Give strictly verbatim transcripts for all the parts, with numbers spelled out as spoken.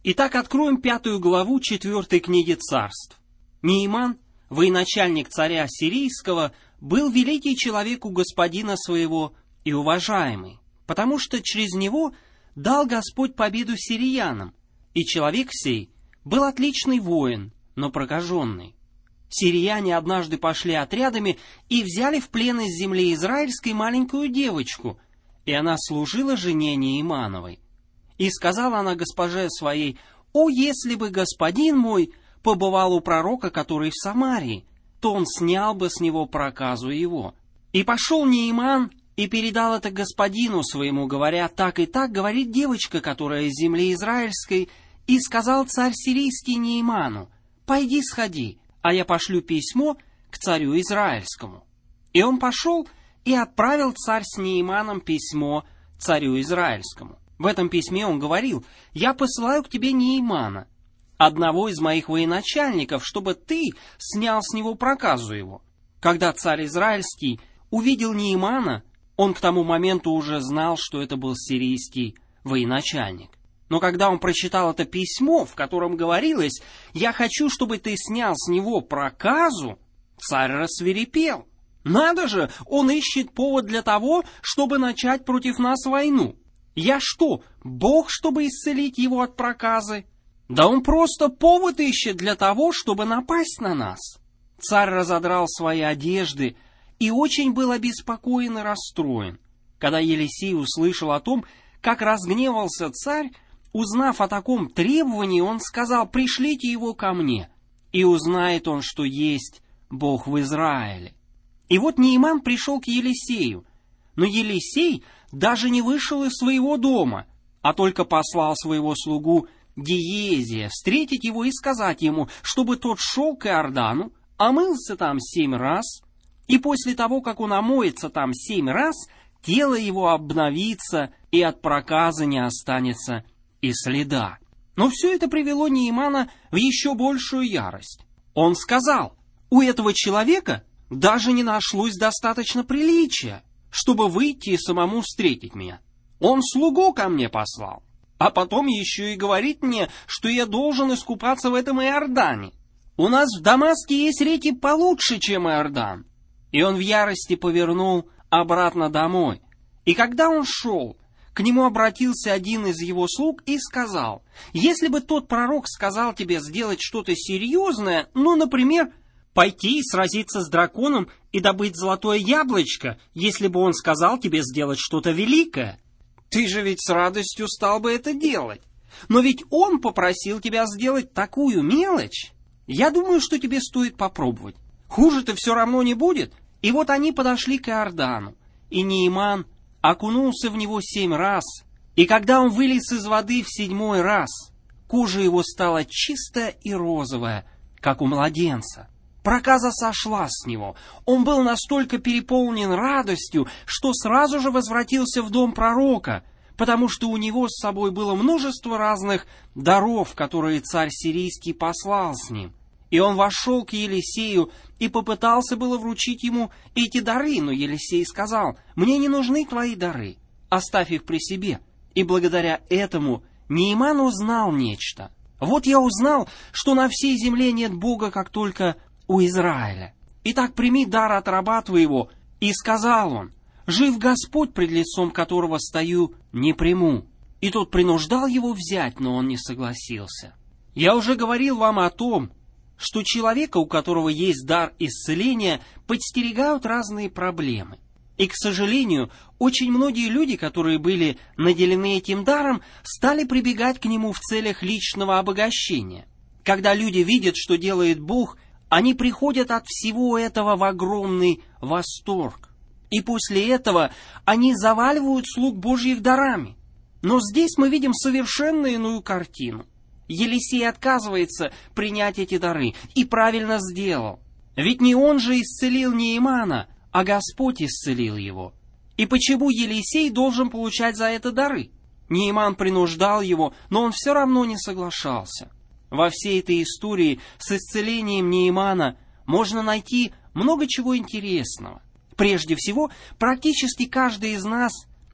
Итак, откроем пятую главу четвертой книги Царств. Неиман, военачальник царя Сирийского, был великий человек у господина своего и уважаемый, потому что через него дал Господь победу сириянам, и человек сей был отличный воин, но прокаженный. Сирияне однажды пошли отрядами и взяли в плен из земли израильской маленькую девочку, и она служила жене Неимановой. И сказала она госпоже своей: «О, если бы господин мой побывал у пророка, который в Самарии, то он снял бы с него проказу его». И пошел Неиман и передал это господину своему, говоря: «Так и так говорит девочка, которая из земли израильской». И сказал царь сирийский Неиману: «Пойди сходи, а я пошлю письмо к царю израильскому». И он пошел и отправил царь с Неиманом письмо царю израильскому. В этом письме он говорил: «Я посылаю к тебе Неимана, одного из моих военачальников, чтобы ты снял с него проказу его». Когда царь израильский увидел Неимана, он к тому моменту уже знал, что это был сирийский военачальник. Но когда он прочитал это письмо, в котором говорилось: «Я хочу, чтобы ты снял с него проказу», царь рассвирепел. «Надо же, он ищет повод для того, чтобы начать против нас войну. Я что, Бог, чтобы исцелить его от проказы? Да он просто повод ищет для того, чтобы напасть на нас». Царь разодрал свои одежды и очень был обеспокоен и расстроен. Когда Елисей услышал о том, как разгневался царь, узнав о таком требовании, он сказал: «Пришлите его ко мне, и узнает он, что есть Бог в Израиле». И вот Неиман пришел к Елисею, но Елисей даже не вышел из своего дома, а только послал своего слугу Гиезия встретить его и сказать ему, чтобы тот шел к Иордану, омылся там семь раз, и после того, как он омоется там семь раз, тело его обновится, и от проказа не останется и следа. Но все это привело Неимана в еще большую ярость. Он сказал: «У этого человека даже не нашлось достаточно приличия, чтобы выйти и самому встретить меня. Он слугу ко мне послал, а потом еще и говорит мне, что я должен искупаться в этом Иордане. У нас в Дамаске есть реки получше, чем Иордан». И он в ярости повернул обратно домой. И когда он шел, к нему обратился один из его слуг и сказал: «Если бы тот пророк сказал тебе сделать что-то серьезное, ну, например, пойти и сразиться с драконом и добыть золотое яблочко, если бы он сказал тебе сделать что-то великое, ты же ведь с радостью стал бы это делать. Но ведь он попросил тебя сделать такую мелочь. Я думаю, что тебе стоит попробовать. Хуже-то все равно не будет». И вот они подошли к Иордану, и Неиман окунулся в него семь раз, и когда он вылез из воды в седьмой раз, кожа его стала чистая и розовая, как у младенца. Проказа сошла с него. Он был настолько переполнен радостью, что сразу же возвратился в дом пророка, потому что у него с собой было множество разных даров, которые царь сирийский послал с ним. И он вошел к Елисею и попытался было вручить ему эти дары, но Елисей сказал: «Мне не нужны твои дары, оставь их при себе». И благодаря этому Неиман узнал нечто. «Вот я узнал, что на всей земле нет Бога, как только у Израиля. Итак, прими дар от раба твоего». И сказал он: «Жив Господь, пред лицом которого стою, не приму». И тот принуждал его взять, но он не согласился. Я уже говорил вам о том, что человека, у которого есть дар исцеления, подстерегают разные проблемы. И, к сожалению, очень многие люди, которые были наделены этим даром, стали прибегать к нему в целях личного обогащения. Когда люди видят, что делает Бог, они приходят от всего этого в огромный восторг. И после этого они заваливают слуг Божьих дарами. Но здесь мы видим совершенно иную картину. Елисей отказывается принять эти дары, и правильно сделал. Ведь не он же исцелил Неимана, а Господь исцелил его. И почему Елисей должен получать за это дары? Неиман принуждал его, но он все равно не соглашался. Во всей этой истории с исцелением Неимана можно найти много чего интересного. Прежде всего, практически каждый из нас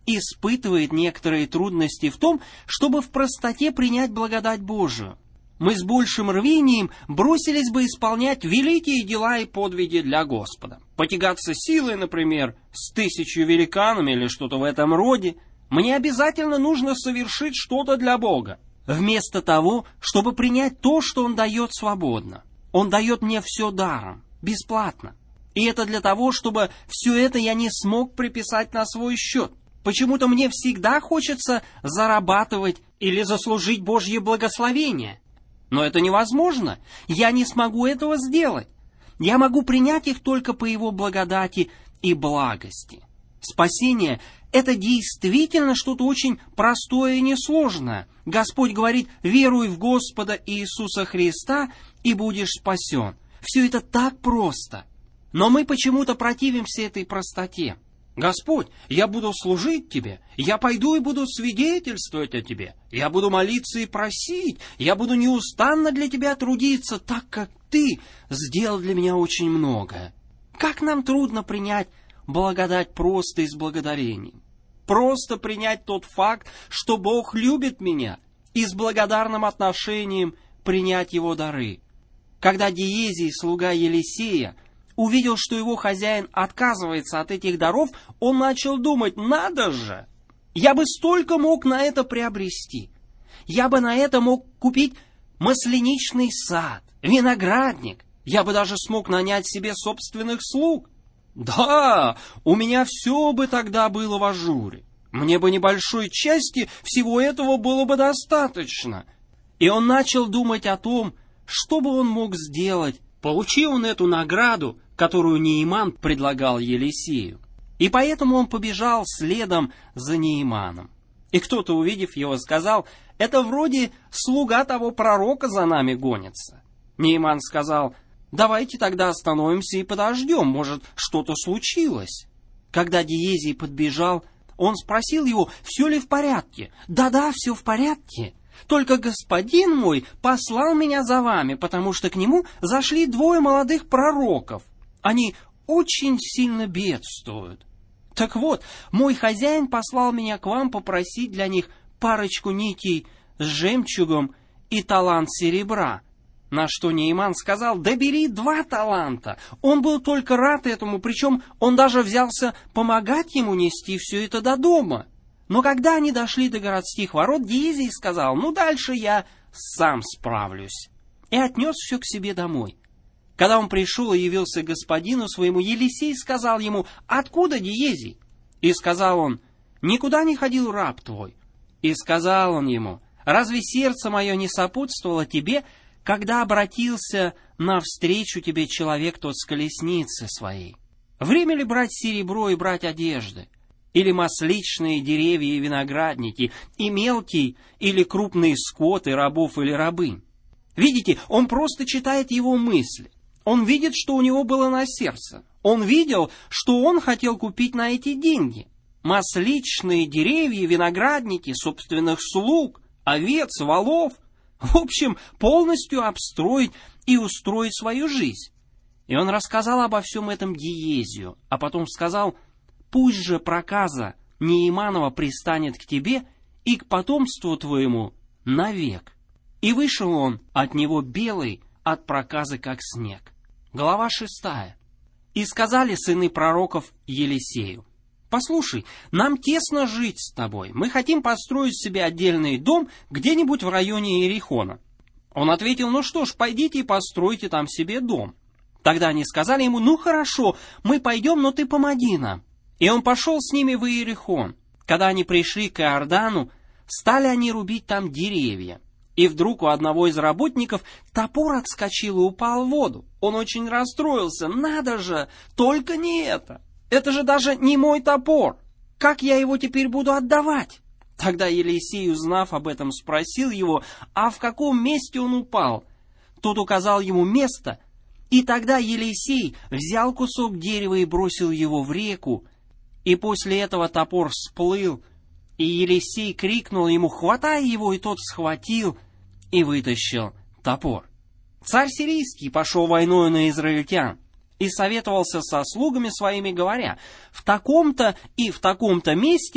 испытывает некоторые трудности в том, чтобы в простоте принять благодать Божию. Мы с большим рвением бросились бы исполнять великие дела и подвиги для Господа. Потягаться силой, например, с тысячью великанами или что-то в этом роде. Мне обязательно нужно совершить что-то для Бога. Вместо того, чтобы принять то, что Он дает свободно. Он дает мне все даром, бесплатно. И это для того, чтобы все это я не смог приписать на свой счет. Почему-то мне всегда хочется зарабатывать или заслужить Божье благословение. Но это невозможно. Я не смогу этого сделать. Я могу принять их только по Его благодати и благости. Спасение – это действительно что-то очень простое и несложное. Господь говорит: «Веруй в Господа Иисуса Христа, и будешь спасен». Все это так просто. Но мы почему-то противимся этой простоте. «Господь, я буду служить Тебе, я пойду и буду свидетельствовать о Тебе, я буду молиться и просить, я буду неустанно для Тебя трудиться, так как Ты сделал для меня очень многое». Как нам трудно принять благодать просто и с благодарением. Просто принять тот факт, что Бог любит меня, и с благодарным отношением принять Его дары. Когда Гиезий, слуга Елисея, увидел, что его хозяин отказывается от этих даров, он начал думать: надо же, я бы столько мог на это приобрести. Я бы на это мог купить масляничный сад, виноградник. Я бы даже смог нанять себе собственных слуг. Да, у меня все бы тогда было в ажуре. Мне бы небольшой части всего этого было бы достаточно. И он начал думать о том, что бы он мог сделать, получил он эту награду, которую Неиман предлагал Елисею. И поэтому он побежал следом за Неиманом. И кто-то, увидев его, сказал: «Это вроде слуга того пророка за нами гонится». Неиман сказал: «Давайте тогда остановимся и подождем, может, что-то случилось». Когда Гиезий подбежал, он спросил его, все ли в порядке. «Да-да, все в порядке. Только господин мой послал меня за вами, потому что к нему зашли двое молодых пророков. Они очень сильно бедствуют. Так вот, мой хозяин послал меня к вам попросить для них парочку нитей с жемчугом и талант серебра». На что Неиман сказал: «Да бери два таланта». Он был только рад этому, причем он даже взялся помогать ему нести все это до дома. Но когда они дошли до городских ворот, Гиезий сказал: «Ну, дальше я сам справлюсь». И отнес все к себе домой. Когда он пришел и явился господину своему, Елисей сказал ему: «Откуда Гиезий?» И сказал он: «Никуда не ходил раб твой». И сказал он ему: «Разве сердце мое не сопутствовало тебе, когда обратился навстречу тебе человек тот с колесницы своей? Время ли брать серебро и брать одежды? Или масличные деревья и виноградники, и мелкий или крупный скот, и рабов или рабынь?» Видите, он просто читает его мысли. Он видит, что у него было на сердце. Он видел, что он хотел купить на эти деньги. Масличные деревья, виноградники, собственных слуг, овец, волов. В общем, полностью обстроить и устроить свою жизнь. И он рассказал обо всем этом Гиезию, а потом сказал: «Пусть же проказа Неиманова пристанет к тебе и к потомству твоему навек». И вышел он от него белый от проказы, как снег. Глава шестая. И сказали сыны пророков Елисею: «Послушай, нам тесно жить с тобой. Мы хотим построить себе отдельный дом где-нибудь в районе Иерихона». Он ответил: «Ну что ж, пойдите и постройте там себе дом». Тогда они сказали ему: «Ну хорошо, мы пойдем, но ты помоги нам». И он пошел с ними в Иерихон. Когда они пришли к Иордану, стали они рубить там деревья. И вдруг у одного из работников топор отскочил и упал в воду. Он очень расстроился. «Надо же, только не это! Это же даже не мой топор! Как я его теперь буду отдавать?» Тогда Елисей, узнав об этом, спросил его, а в каком месте он упал. Тот указал ему место, и тогда Елисей взял кусок дерева и бросил его в реку, и после этого топор всплыл, и Елисей крикнул ему: «Хватай его!» И тот схватил и вытащил топор. Царь сирийский пошел войною на израильтян и советовался со слугами своими, говоря: «В таком-то и в таком-то месте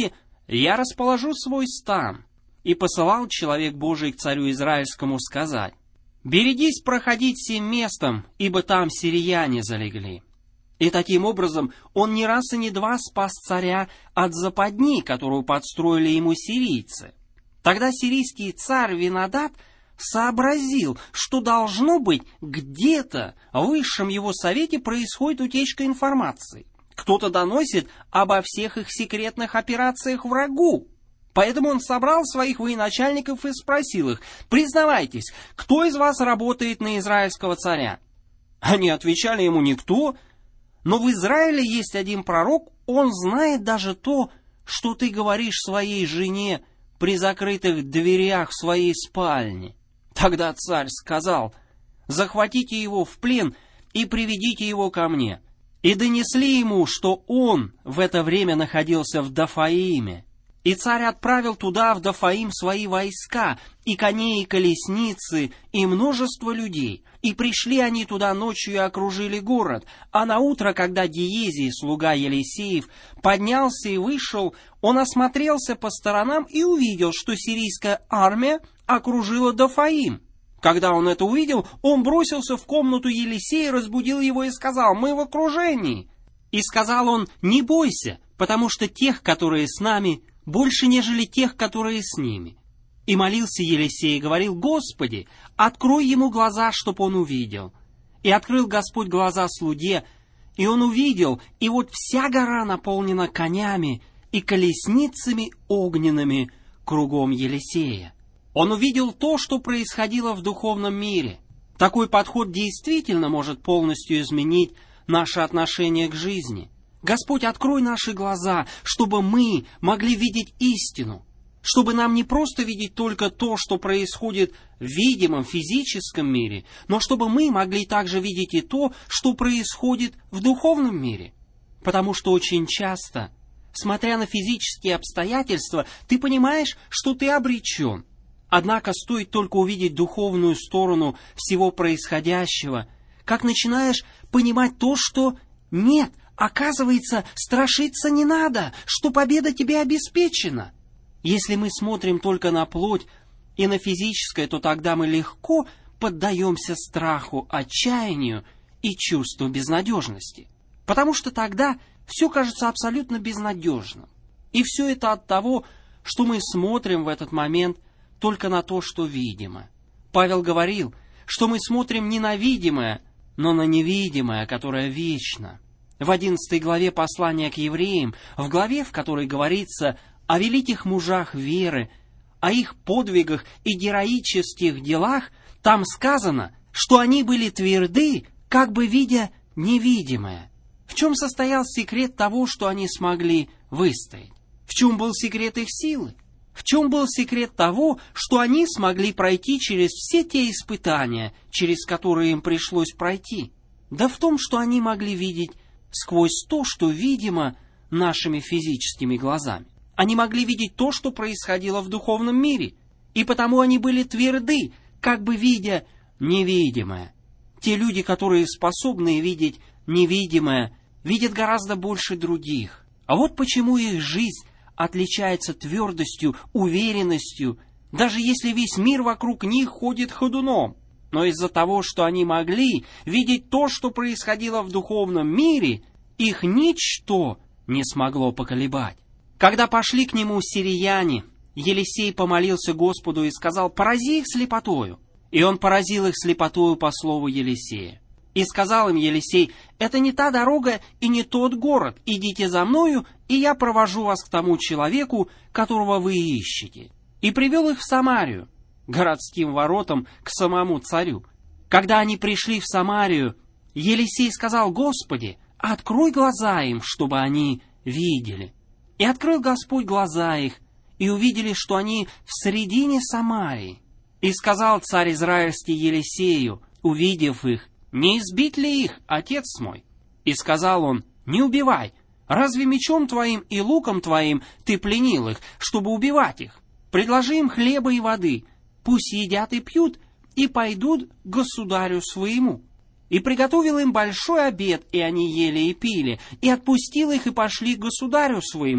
я расположу свой стан». И посылал человек Божий к царю Израильскому сказать: «Берегись проходить сим местом, ибо там сирияне залегли». И таким образом он не раз и не два спас царя от западни, которую подстроили ему сирийцы. Тогда сирийский царь Винадад сообразил, что должно быть где-то в высшем его совете происходит утечка информации. Кто-то доносит обо всех их секретных операциях врагу. Поэтому он собрал своих военачальников и спросил их: «Признавайтесь, кто из вас работает на израильского царя?» Они отвечали ему: «Никто. Но в Израиле есть один пророк, он знает даже то, что ты говоришь своей жене при закрытых дверях в своей спальне». Тогда царь сказал: «Захватите его в плен и приведите его ко мне». И донесли ему, что он в это время находился в Дафаиме. И царь отправил туда, в Дафаим, свои войска, и коней, и колесницы, и множество людей. И пришли они туда ночью и окружили город. А наутро, когда Гиезий, слуга Елисеев, поднялся и вышел, он осмотрелся по сторонам и увидел, что сирийская армия окружила Дафаим. Когда он это увидел, он бросился в комнату Елисея, разбудил его и сказал: «Мы в окружении». И сказал он: «Не бойся, потому что тех, которые с нами, больше, нежели тех, которые с ними». И молился Елисей и говорил: «Господи, открой ему глаза, чтоб он увидел». И открыл Господь глаза слуге, и он увидел, и вот вся гора наполнена конями и колесницами огненными кругом Елисея. Он увидел то, что происходило в духовном мире. Такой подход действительно может полностью изменить наше отношение к жизни. Господь, открой наши глаза, чтобы мы могли видеть истину, чтобы нам не просто видеть только то, что происходит в видимом физическом мире, но чтобы мы могли также видеть и то, что происходит в духовном мире. Потому что очень часто, смотря на физические обстоятельства, ты понимаешь, что ты обречен. Однако стоит только увидеть духовную сторону всего происходящего, как начинаешь понимать то, что нет, оказывается, страшиться не надо, что победа тебе обеспечена. Если мы смотрим только на плоть и на физическое, то тогда мы легко поддаемся страху, отчаянию и чувству безнадежности. Потому что тогда все кажется абсолютно безнадежным. И все это от того, что мы смотрим в этот момент только на то, что видимо. Павел говорил, что мы смотрим не на видимое, но на невидимое, которое вечно. В одиннадцатой главе послания к евреям, в главе, в которой говорится о великих мужах веры, о их подвигах и героических делах, там сказано, что они были тверды, как бы видя невидимое. В чем состоял секрет того, что они смогли выстоять? В чем был секрет их силы? В чем был секрет того, что они смогли пройти через все те испытания, через которые им пришлось пройти? Да в том, что они могли видеть сквозь то, что видимо нашими физическими глазами. Они могли видеть то, что происходило в духовном мире, и потому они были тверды, как бы видя невидимое. Те люди, которые способны видеть невидимое, видят гораздо больше других. А вот почему их жизнь отличается твердостью, уверенностью, даже если весь мир вокруг них ходит ходуном. Но из-за того, что они могли видеть то, что происходило в духовном мире, их ничто не смогло поколебать. Когда пошли к нему сирияне, Елисей помолился Господу и сказал: «Порази их слепотою». И он поразил их слепотою по слову Елисея. И сказал им Елисей: «Это не та дорога и не тот город. Идите за мною, и я провожу вас к тому человеку, которого вы ищете». И привел их в Самарию, городским воротам, к самому царю. Когда они пришли в Самарию, Елисей сказал: «Господи, открой глаза им, чтобы они видели». И открыл Господь глаза их, и увидели, что они в середине Самарии. И сказал царь израильский Елисею, увидев их: «Не избить ли их, отец мой?» И сказал он: «Не убивай. Разве мечом твоим и луком твоим ты пленил их, чтобы убивать их? Предложи им хлеба и воды, пусть едят и пьют, и пойдут к государю своему». И приготовил им большой обед, и они ели и пили, и отпустил их, и пошли к государю своему.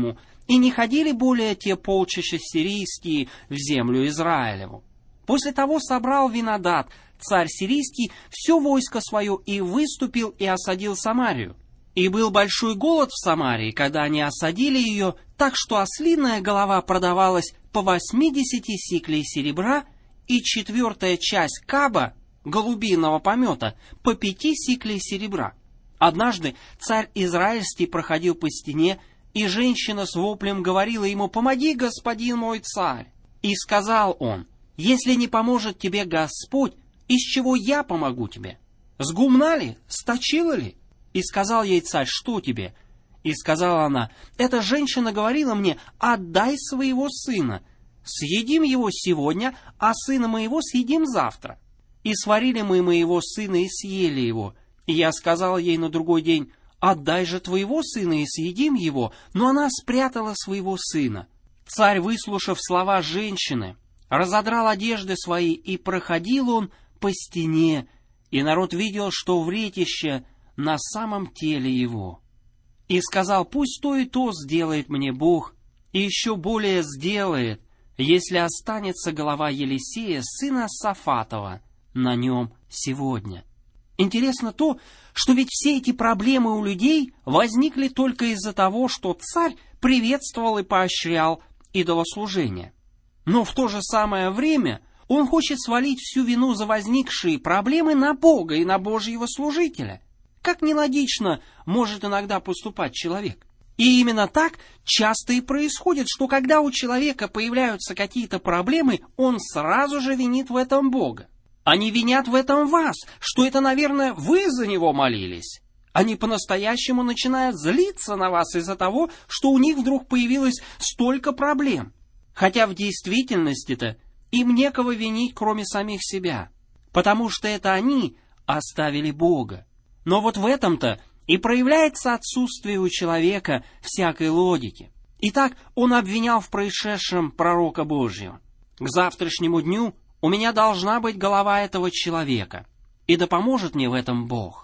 и не ходили более те полчища сирийские в землю Израилеву. После того собрал Винадад, царь сирийский, все войско свое и выступил и осадил Самарию. И был большой голод в Самарии, когда они осадили ее, так что ослиная голова продавалась по восьмидесяти сиклей серебра, и четвертая часть каба, голубиного помета, по пяти сиклей серебра. Однажды царь израильский проходил по стене, и женщина с воплем говорила ему: «Помоги, господин мой царь!» И сказал он: «Если не поможет тебе Господь, из чего я помогу тебе? С гумна ли? С точила ли?» И сказал ей царь: «Что тебе?» И сказала она: «Эта женщина говорила мне: отдай своего сына, съедим его сегодня, а сына моего съедим завтра. И сварили мы моего сына и съели его. И я сказал ей на другой день: отдай же твоего сына и съедим его, но она спрятала своего сына». Царь, выслушав слова женщины, разодрал одежды свои, и проходил он по стене, и народ видел, что вретище на самом теле его. И сказал: «Пусть то и то сделает мне Бог, и еще более сделает, если останется голова Елисея, сына Сафатова, на нем сегодня». Интересно то, что ведь все эти проблемы у людей возникли только из-за того, что царь приветствовал и поощрял идолослужение. Но в то же самое время он хочет свалить всю вину за возникшие проблемы на Бога и на Божьего служителя. Как нелогично может иногда поступать человек. И именно так часто и происходит, что когда у человека появляются какие-то проблемы, он сразу же винит в этом Бога. Они винят в этом вас, что это, наверное, вы за него молились. Они по-настоящему начинают злиться на вас из-за того, что у них вдруг появилось столько проблем. Хотя в действительности-то им некого винить, кроме самих себя, потому что это они оставили Бога. Но вот в этом-то и проявляется отсутствие у человека всякой логики. Итак, он обвинял в происшедшем пророка Божьего. К завтрашнему дню у меня должна быть голова этого человека, и да поможет мне в этом Бог.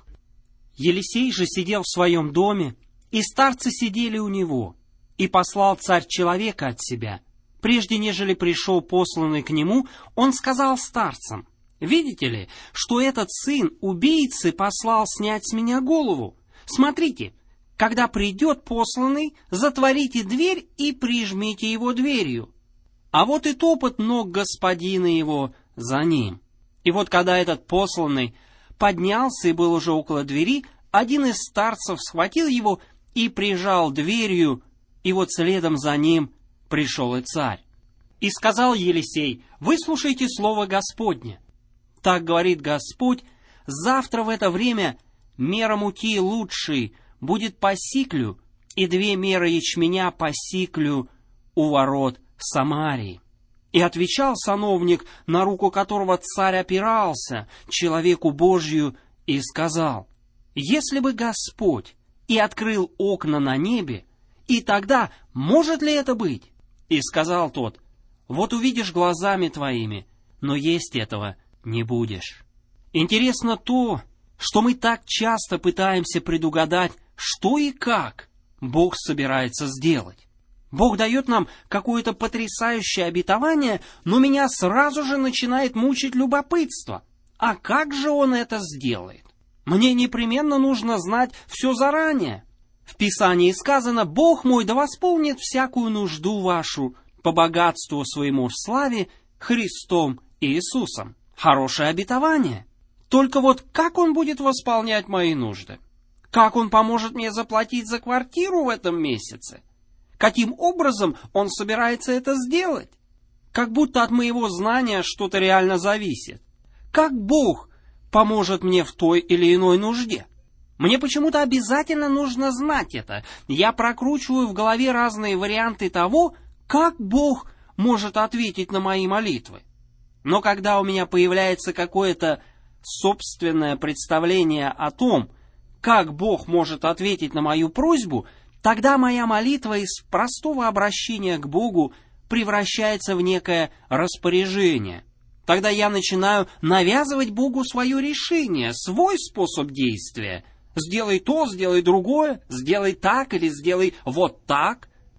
Елисей же сидел в своем доме, и старцы сидели у него, и послал царь человека от себя. Прежде нежели пришел посланный к нему, он сказал старцам: «Видите ли, что этот сын убийцы послал снять с меня голову? Смотрите, когда придет посланный, затворите дверь и прижмите его дверью. А вот и топот ног господина его за ним». И вот когда этот посланный поднялся и был уже около двери, один из старцев схватил его и прижал дверью, и вот следом за ним пришел и царь. И сказал Елисей: «Выслушайте слово Господне. Так говорит Господь: завтра в это время мера муки лучшей будет по сиклю, и две меры ячменя по сиклю у ворот Самарии». И отвечал сановник, на руку которого царь опирался, человеку Божью, и сказал: «Если бы Господь и открыл окна на небе, и тогда может ли это быть?» И сказал тот: «Вот увидишь глазами твоими, но есть этого не будешь». Интересно то, что мы так часто пытаемся предугадать, что и как Бог собирается сделать. Бог дает нам какое-то потрясающее обетование, но меня сразу же начинает мучить любопытство. А как же Он это сделает? Мне непременно нужно знать все заранее. В Писании сказано: «Бог мой да восполнит всякую нужду вашу по богатству своему в славе Христом Иисусом». Хорошее обетование. Только вот как Он будет восполнять мои нужды? Как Он поможет мне заплатить за квартиру в этом месяце? Каким образом Он собирается это сделать? Как будто от моего знания что-то реально зависит. Как Бог поможет мне в той или иной нужде? Мне почему-то обязательно нужно знать это. Я прокручиваю в голове разные варианты того, как Бог может ответить на мои молитвы. Но когда у меня появляется какое-то собственное представление о том, как Бог может ответить на мою просьбу, тогда моя молитва из простого обращения к Богу превращается в некое распоряжение. Тогда я начинаю навязывать Богу свое решение, свой способ действия. Сделай то, сделай другое, сделай так или сделай вот так.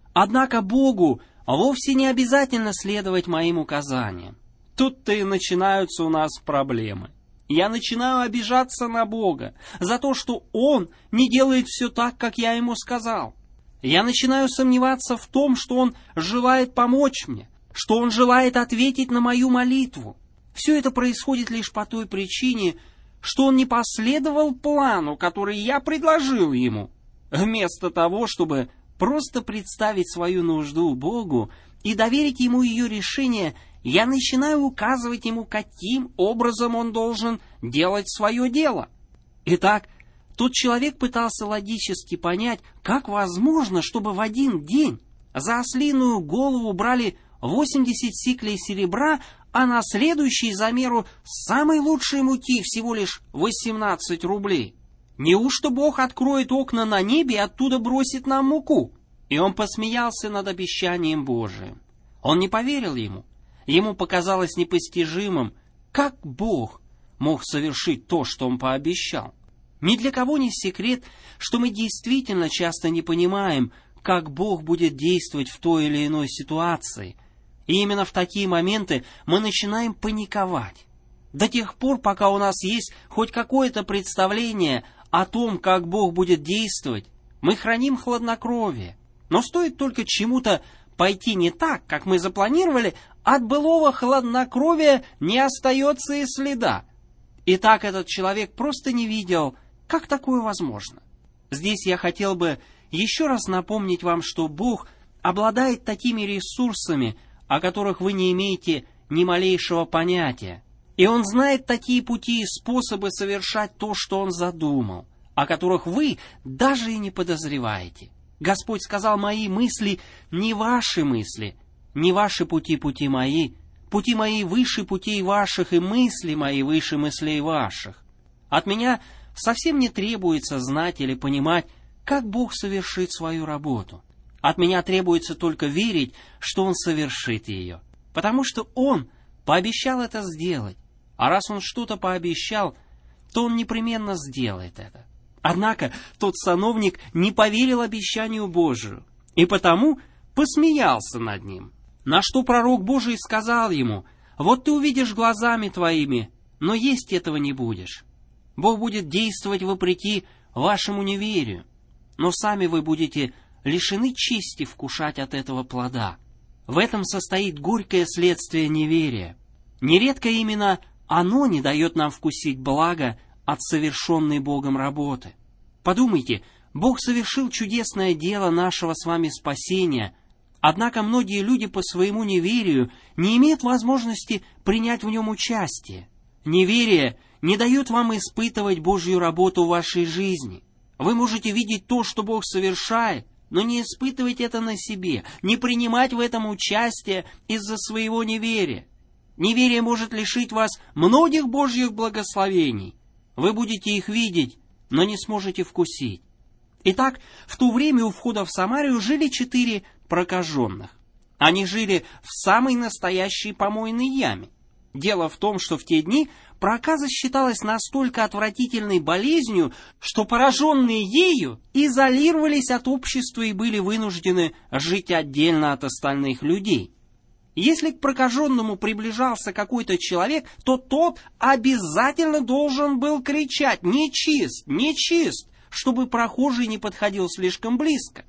Однако Богу вовсе не обязательно следовать моим указаниям. Тут-то и начинаются у нас проблемы. Я начинаю обижаться на Бога за то, что Он не делает все так, как я Ему сказал. Я начинаю сомневаться в том, что Он желает помочь мне, что Он желает ответить на мою молитву. Все это происходит лишь по той причине, что Он не последовал плану, который я предложил Ему. Вместо того, чтобы просто представить свою нужду Богу и доверить Ему ее решение, я начинаю указывать Ему, каким образом Он должен делать свое дело. Итак, тот человек пытался логически понять, как возможно, чтобы в один день за ослиную голову брали восемьдесят сиклей серебра, а на следующий за меру самой лучшей муки всего лишь восемнадцать рублей. Неужто Бог откроет окна на небе и оттуда бросит нам муку? И он посмеялся над обещанием Божиим. Он не поверил ему. Ему показалось непостижимым, как Бог мог совершить то, что Он пообещал. Ни для кого не секрет, что мы действительно часто не понимаем, как Бог будет действовать в той или иной ситуации. И именно в такие моменты мы начинаем паниковать. До тех пор, пока у нас есть хоть какое-то представление о том, как Бог будет действовать, мы храним хладнокровие. Но стоит только чему-то пойти не так, как мы запланировали, от былого хладнокровия не остается и следа. И так этот человек просто не видел, как такое возможно. Здесь я хотел бы еще раз напомнить вам, что Бог обладает такими ресурсами, о которых вы не имеете ни малейшего понятия. И Он знает такие пути и способы совершать то, что Он задумал, о которых вы даже и не подозреваете. Господь сказал: «Мои мысли не ваши мысли, не ваши пути пути мои, пути мои выше путей ваших, и мысли мои выше мыслей ваших». От меня совсем не требуется знать или понимать, как Бог совершит свою работу. От меня требуется только верить, что Он совершит ее, потому что Он пообещал это сделать. А раз Он что-то пообещал, то Он непременно сделает это. Однако тот сановник не поверил обещанию Божию, и потому посмеялся над ним. На что пророк Божий сказал ему: «Вот ты увидишь глазами твоими, но есть этого не будешь. Бог будет действовать вопреки вашему неверию, но сами вы будете лишены чести вкушать от этого плода». В этом состоит горькое следствие неверия. Нередко именно оно не дает нам вкусить благо от совершенной Богом работы. Подумайте, Бог совершил чудесное дело нашего с вами спасения, однако многие люди по своему неверию не имеют возможности принять в нем участие. Неверие не дает вам испытывать Божью работу в вашей жизни. Вы можете видеть то, что Бог совершает, но не испытывать это на себе, не принимать в этом участие из-за своего неверия. Неверие может лишить вас многих Божьих благословений. Вы будете их видеть, но не сможете вкусить. Итак, в то время у входа в Самарию жили четыре прокаженных. Они жили в самой настоящей помойной яме. Дело в том, что в те дни проказа считалась настолько отвратительной болезнью, что пораженные ею изолировались от общества и были вынуждены жить отдельно от остальных людей. Если к прокаженному приближался какой-то человек, то тот обязательно должен был кричать: «Нечист! Нечист!», чтобы прохожий не подходил слишком близко.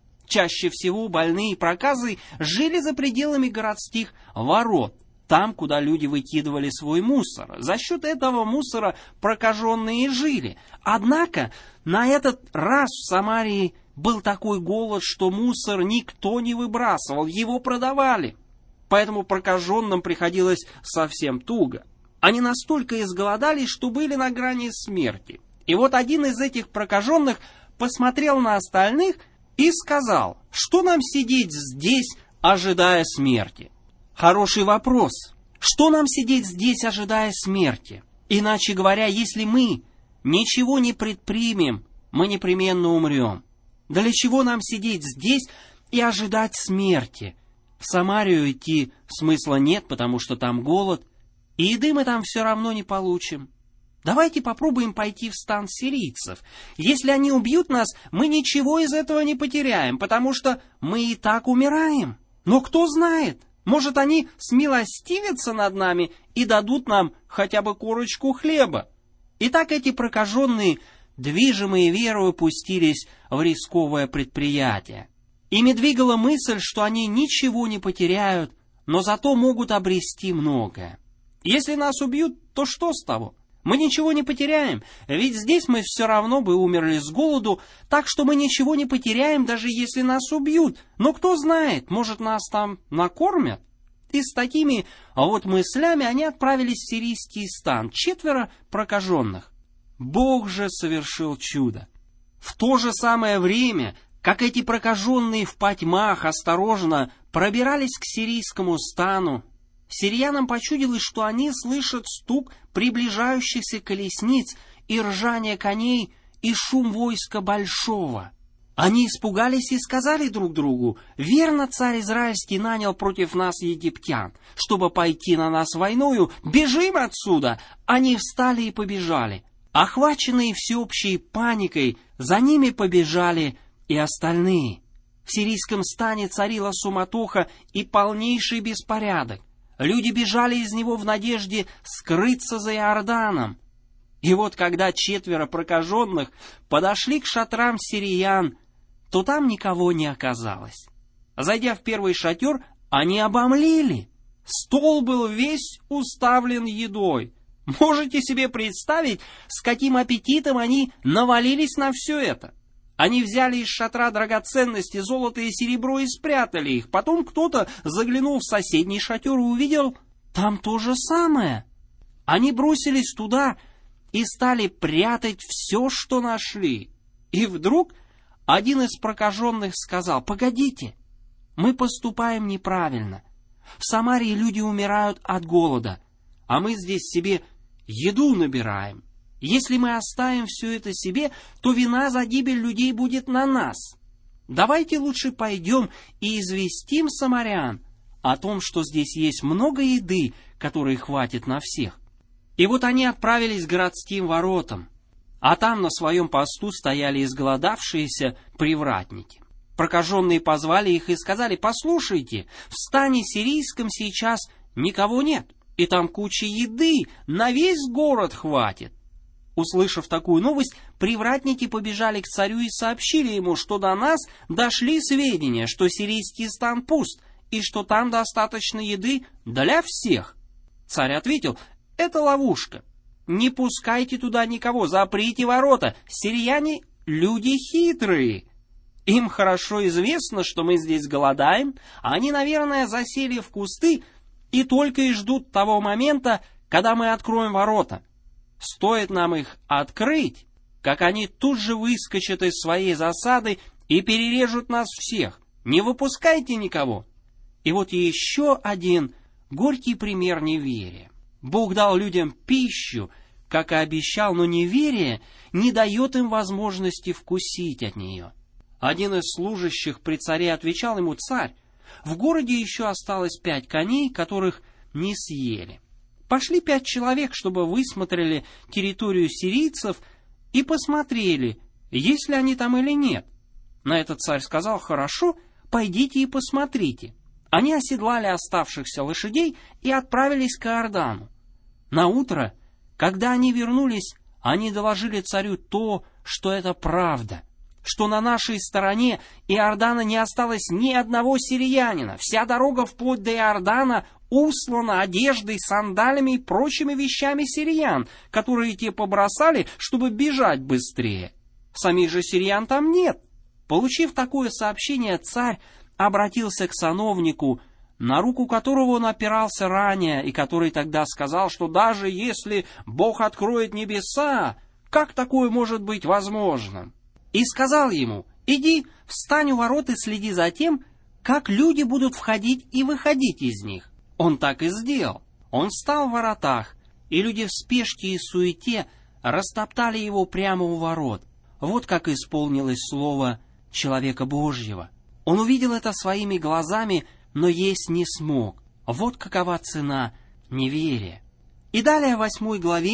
Чаще всего больные проказой жили за пределами городских ворот, там, куда люди выкидывали свой мусор. За счет этого мусора прокаженные жили. Однако на этот раз в Самарии был такой голод, что мусор никто не выбрасывал, его продавали. Поэтому прокаженным приходилось совсем туго. Они настолько изголодались, что были на грани смерти. И вот один из этих прокаженных посмотрел на остальных и сказал: «Что нам сидеть здесь, ожидая смерти?» Хороший вопрос. Что нам сидеть здесь, ожидая смерти? Иначе говоря, если мы ничего не предпримем, мы непременно умрем. Для чего нам сидеть здесь и ожидать смерти? В Самарию идти смысла нет, потому что там голод, и еды мы там все равно не получим. Давайте попробуем пойти в стан сирийцев. Если они убьют нас, мы ничего из этого не потеряем, потому что мы и так умираем. Но кто знает, может, они смилостивятся над нами и дадут нам хотя бы корочку хлеба. Итак, эти прокаженные, движимые верою, пустились в рисковое предприятие. Ими двигала мысль, что они ничего не потеряют, но зато могут обрести многое. Если нас убьют, то что с того? Мы ничего не потеряем, ведь здесь мы все равно бы умерли с голоду, так что мы ничего не потеряем, даже если нас убьют. Но кто знает, может, нас там накормят? И с такими вот мыслями они отправились в сирийский стан, четверо прокаженных. Бог же совершил чудо. В то же самое время, как эти прокаженные в потьмах осторожно пробирались к сирийскому стану, сириянам почудилось, что они слышат стук приближающихся колесниц и ржание коней и шум войска большого. Они испугались и сказали друг другу: «Верно, царь израильский нанял против нас египтян, чтобы пойти на нас войною. Бежим отсюда!» Они встали и побежали. Охваченные всеобщей паникой, за ними побежали и остальные. В сирийском стане царила суматоха и полнейший беспорядок. Люди бежали из него в надежде скрыться за Иорданом. И вот когда четверо прокаженных подошли к шатрам сириян, то там никого не оказалось. Зайдя в первый шатер, они обомлели. Стол был весь уставлен едой. Можете себе представить, с каким аппетитом они навалились на все это? Они взяли из шатра драгоценности, золото и серебро и спрятали их. Потом кто-то заглянул в соседний шатер и увидел там то же самое. Они бросились туда и стали прятать все, что нашли. И вдруг один из прокаженных сказал: «Погодите, мы поступаем неправильно. В Самарии люди умирают от голода, а мы здесь себе еду набираем. Если мы оставим все это себе, то вина за гибель людей будет на нас. Давайте лучше пойдем и известим самарян о том, что здесь есть много еды, которой хватит на всех». И вот они отправились к городским воротам, а там на своем посту стояли изголодавшиеся привратники. Прокаженные позвали их и сказали: «Послушайте, в стане сирийском сейчас никого нет, и там куча еды, на весь город хватит». Услышав такую новость, привратники побежали к царю и сообщили ему, что до нас дошли сведения, что сирийский стан пуст, и что там достаточно еды для всех. Царь ответил: «Это ловушка. Не пускайте туда никого, заприте ворота. Сирияне — люди хитрые. Им хорошо известно, что мы здесь голодаем, а они, наверное, засели в кусты и только и ждут того момента, когда мы откроем ворота. Стоит нам их открыть, как они тут же выскочат из своей засады и перережут нас всех. Не выпускайте никого». И вот еще один горький пример неверия. Бог дал людям пищу, как и обещал, но неверие не дает им возможности вкусить от нее. Один из служащих при царе отвечал ему: «Царь, в городе еще осталось пять коней, которых не съели. Пошли пять человек, чтобы высмотрели территорию сирийцев и посмотрели, есть ли они там или нет». На это царь сказал: «Хорошо, пойдите и посмотрите». Они оседлали оставшихся лошадей и отправились к Иордану. Наутро, когда они вернулись, они доложили царю то, что это правда, что на нашей стороне Иордана не осталось ни одного сириянина. Вся дорога вплоть до Иордана услана одеждой, сандалями и прочими вещами сириян, которые те побросали, чтобы бежать быстрее. Самих же сириян там нет. Получив такое сообщение, царь обратился к сановнику, на руку которого он опирался ранее, и который тогда сказал, что даже если Бог откроет небеса, как такое может быть возможным? И сказал ему: «Иди, встань у ворот и следи за тем, как люди будут входить и выходить из них». Он так и сделал. Он встал в воротах, и люди в спешке и суете растоптали его прямо у ворот. Вот как исполнилось слово человека Божьего. Он увидел это своими глазами, но есть не смог. Вот какова цена неверия. И далее в восьмой главе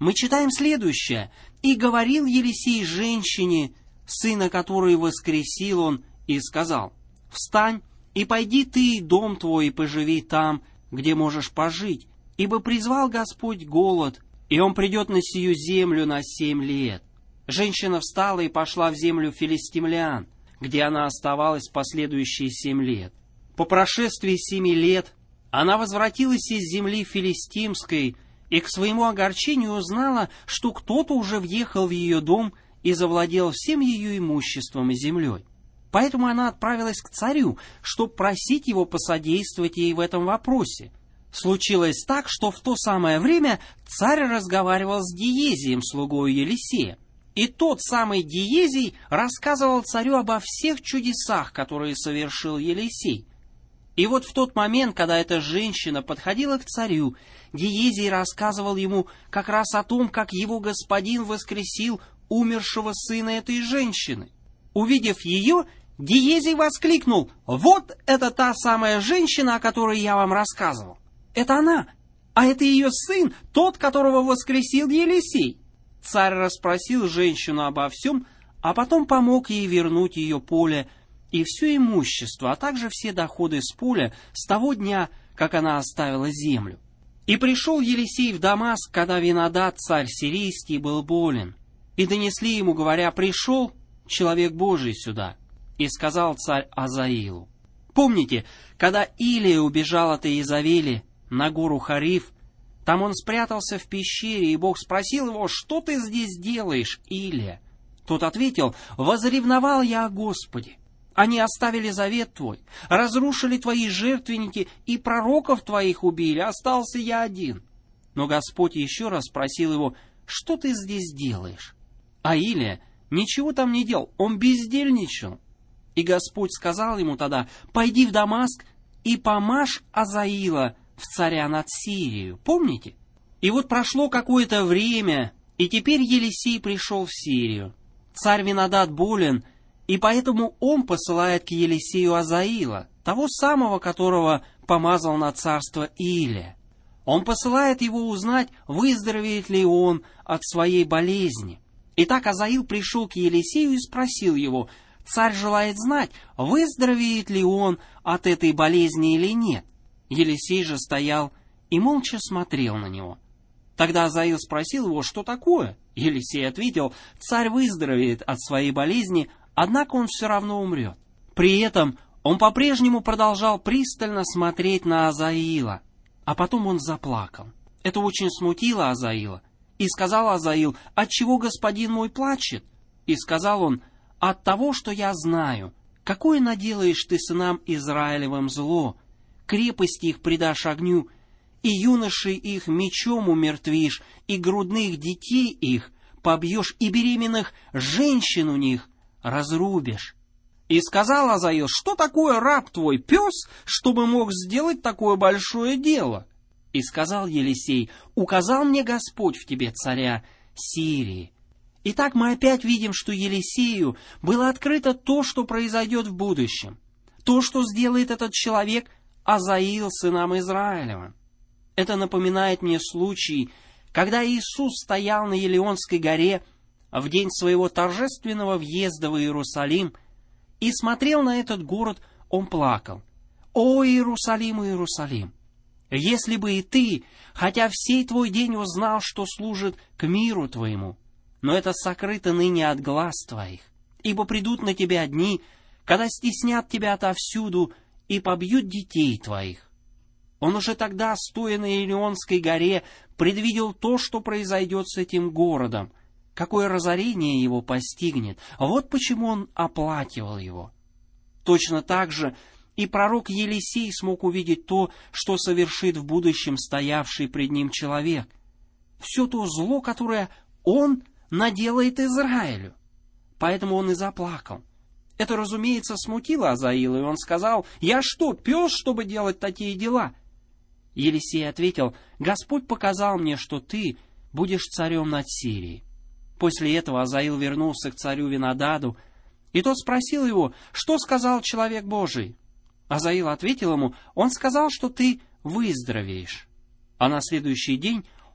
мы читаем следующее. «И говорил Елисей женщине, сына которой воскресил он, и сказал: встань, и пойди ты и дом твой, и поживи там, где можешь пожить, ибо призвал Господь голод, и он придет на сию землю на семь лет». Женщина встала и пошла в землю филистимлян, где она оставалась последующие семь лет. По прошествии семи лет она возвратилась из земли филистимской и к своему огорчению узнала, что кто-то уже въехал в ее дом и завладел всем ее имуществом и землей. Поэтому она отправилась к царю, чтобы просить его посодействовать ей в этом вопросе. Случилось так, что в то самое время царь разговаривал с Гиезием, слугою Елисея. И тот самый Гиезий рассказывал царю обо всех чудесах, которые совершил Елисей. И вот в тот момент, когда эта женщина подходила к царю, Гиезий рассказывал ему как раз о том, как его господин воскресил умершего сына этой женщины. Увидев ее, Гиезий воскликнул: «Вот это та самая женщина, о которой я вам рассказывал! Это она! А это ее сын, тот, которого воскресил Елисей!» Царь расспросил женщину обо всем, а потом помог ей вернуть ее поле и все имущество, а также все доходы с поля с того дня, как она оставила землю. И пришел Елисей в Дамаск, когда Винадад, царь сирийский, был болен. И донесли ему, говоря: «Пришел человек Божий сюда». И сказал царь Азаилу. Помните, когда Илия убежал от Иезавели на гору Хариф, там он спрятался в пещере, и Бог спросил его: «Что ты здесь делаешь, Илия?» Тот ответил: «Возревновал я о Господе. Они оставили завет твой, разрушили твои жертвенники и пророков твоих убили, остался я один». Но Господь еще раз спросил его: «Что ты здесь делаешь?» А Илия ничего там не делал, он бездельничал. И Господь сказал ему тогда: «Пойди в Дамаск и помажь Азаила в царя над Сирией». Помните? И вот прошло какое-то время, и теперь Елисей пришел в Сирию. Царь Винадад болен, и поэтому он посылает к Елисею Азаила, того самого, которого помазал на царство Илия. Он посылает его узнать, выздоровеет ли он от своей болезни. Итак, Азаил пришел к Елисею и спросил его: «Царь желает знать, выздоровеет ли он от этой болезни или нет». Елисей же стоял и молча смотрел на него. Тогда Азаил спросил его: «Что такое?» Елисей ответил: «Царь выздоровеет от своей болезни, однако он все равно умрет». При этом он по-прежнему продолжал пристально смотреть на Азаила, а потом он заплакал. Это очень смутило Азаила. И сказал Азаил: «Отчего господин мой плачет?» И сказал он: «От того, что я знаю, какое наделаешь ты сынам Израилевым зло, крепости их предашь огню, и юношей их мечом умертвишь, и грудных детей их побьешь, и беременных женщин у них разрубишь». И сказал Азаил: «Что такое раб твой, пес, чтобы мог сделать такое большое дело?» И сказал Елисей: «Указал мне Господь в тебе царя Сирии». Итак, мы опять видим, что Елисею было открыто то, что произойдет в будущем. То, что сделает этот человек Азаил сынам Израилевым. Это напоминает мне случай, когда Иисус стоял на Елеонской горе в день своего торжественного въезда в Иерусалим и смотрел на этот город, он плакал: «О, Иерусалим, Иерусалим! Если бы и ты, хотя всей твой день узнал, что служит к миру твоему, но это сокрыто ныне от глаз твоих, ибо придут на тебя дни, когда стеснят тебя отовсюду и побьют детей твоих». Он уже тогда, стоя на Елеонской горе, предвидел то, что произойдет с этим городом, какое разорение его постигнет. Вот почему он оплакивал его. Точно так же и пророк Елисей смог увидеть то, что совершит в будущем стоявший пред ним человек. Все то зло, которое он наделает Израилю. Поэтому он и заплакал. Это, разумеется, смутило Азаила, и он сказал: «Я что, пес, чтобы делать такие дела?» Елисей ответил: «Господь показал мне, что ты будешь царем над Сирией». После этого Азаил вернулся к царю Винададу, и тот спросил его: «Что сказал человек Божий?» Азаил ответил ему: «Он сказал, что ты выздоровеешь». А на следующий день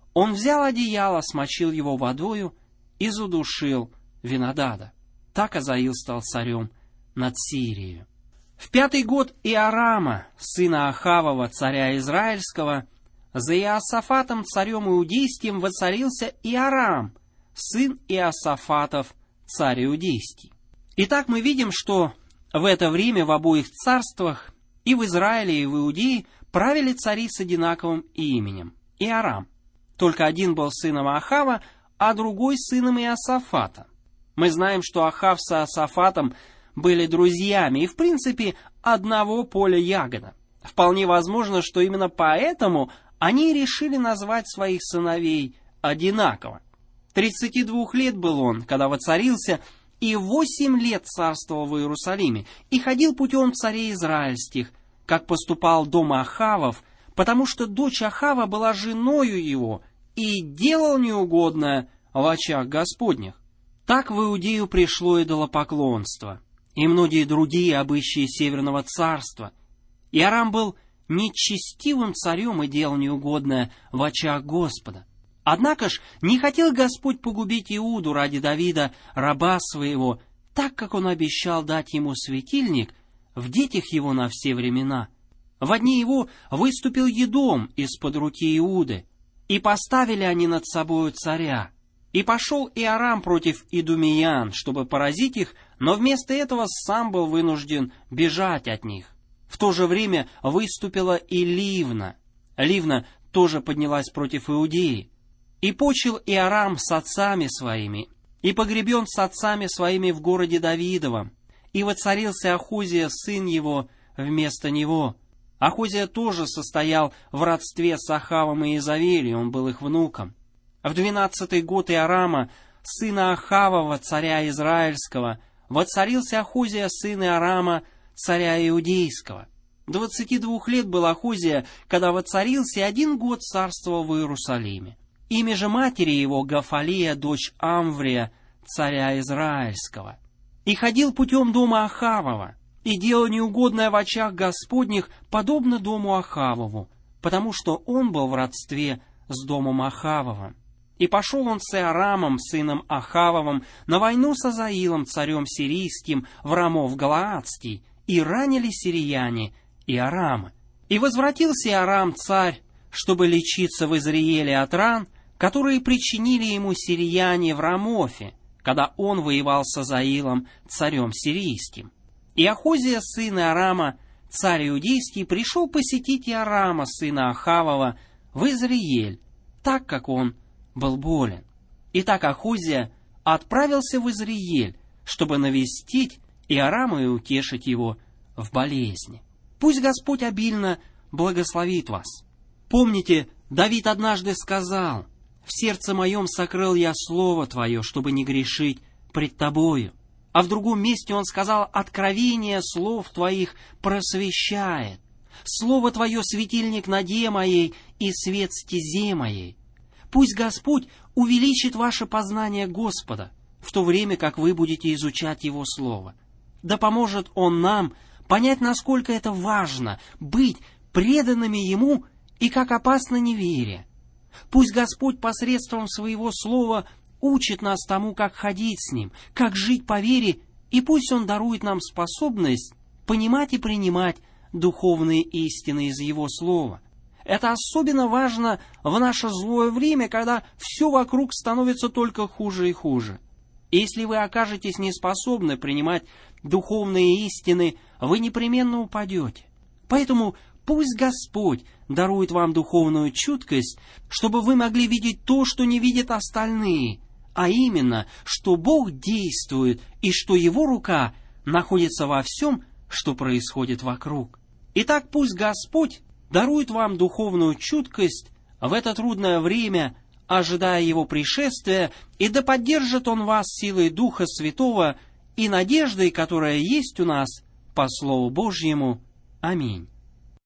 он взял одеяло, смочил его водою и задушил Винодада. Так Азаил стал царем над Сирией. В пятый год Иорама, сына Ахавова, царя Израильского, за Иосафатом, царем иудейским, воцарился Иорам, сын Иосафатов, царь иудейский. Итак, мы видим, что в это время в обоих царствах, и в Израиле, и в Иудее, правили цари с одинаковым именем – Иорам. Только один был сыном Ахава, а другой сыном Иосафата. Мы знаем, что Ахав с Иосафатом были друзьями и, в принципе, одного поля ягода. Вполне возможно, что именно поэтому они решили назвать своих сыновей одинаково. тридцати двух лет был он, когда воцарился, и восемь лет царствовал в Иерусалиме, и ходил путем царей израильских, как поступал дом Ахавов, потому что дочь Ахава была женою его, и делал неугодное в очах Господних. Так в Иудею пришло идолопоклонство, и многие другие обычаи Северного царства. Иорам был нечестивым царем и делал неугодное в очах Господа. Однако ж не хотел Господь погубить Иуду ради Давида, раба своего, так как он обещал дать ему светильник в детях его на все времена. Во дни его выступил Едом из-под руки Иуды, и поставили они над собою царя. И пошел Иорам против идумеян, чтобы поразить их, но вместо этого сам был вынужден бежать от них. В то же время выступила и Ливна. Ливна тоже поднялась против Иудеи. И почил Иорам с отцами своими, и погребен с отцами своими в городе Давидовом, и воцарился Ахозия, сын его, вместо него. Ахозия тоже состоял в родстве с Ахавом и Иезавелью, он был их внуком. В двенадцатый год Иорама, сына Ахавова, царя Израильского, воцарился Ахозия, сын Иорама, царя Иудейского. Двадцати двух лет был Ахозия, когда воцарился, и один год царствовал в Иерусалиме. Имя же матери его Гафалия, дочь Амврия, царя Израильского. И ходил путем дома Ахавова, и делал неугодное в очах Господних, подобно дому Ахавову, потому что он был в родстве с домом Ахавовым. И пошел он с Иорамом, сыном Ахавовым, на войну с Азаилом, царем сирийским, в Рамов Галаадский, и ранили сирияне Иорама. И возвратился Иорам, царь, чтобы лечиться в Изриеле от ран, которые причинили ему сирияне в Рамофе, когда он воевал с Азаилом, царем сирийским. И Ахозия, сын Иорама, царь иудейский, пришел посетить Иорама, сына Ахавова, в Изриель, так как он был болен. Итак, Ахозия отправился в Изриель, чтобы навестить Иорама и утешить его в болезни. Пусть Господь обильно благословит вас. Помните, Давид однажды сказал: «В сердце моем сокрыл я слово Твое, чтобы не грешить пред Тобою». А в другом месте он сказал: «Откровение слов Твоих просвещает. Слово Твое — светильник на наде моей и свет стезе моей». Пусть Господь увеличит ваше познание Господа, в то время как вы будете изучать Его Слово. Да поможет Он нам понять, насколько это важно быть преданными Ему и как опасно неверие. Пусть Господь посредством Своего Слова учит нас тому, как ходить с Ним, как жить по вере, и пусть Он дарует нам способность понимать и принимать духовные истины из Его Слова. Это особенно важно в наше злое время, когда все вокруг становится только хуже и хуже. Если вы окажетесь неспособны принимать духовные истины, вы непременно упадете. Поэтому пусть Господь дарует вам духовную чуткость, чтобы вы могли видеть то, что не видят остальные, а именно, что Бог действует и что Его рука находится во всем, что происходит вокруг. Итак, пусть Господь дарует вам духовную чуткость в это трудное время, ожидая Его пришествия, и да поддержит Он вас силой Духа Святого и надеждой, которая есть у нас по Слову Божьему. Аминь.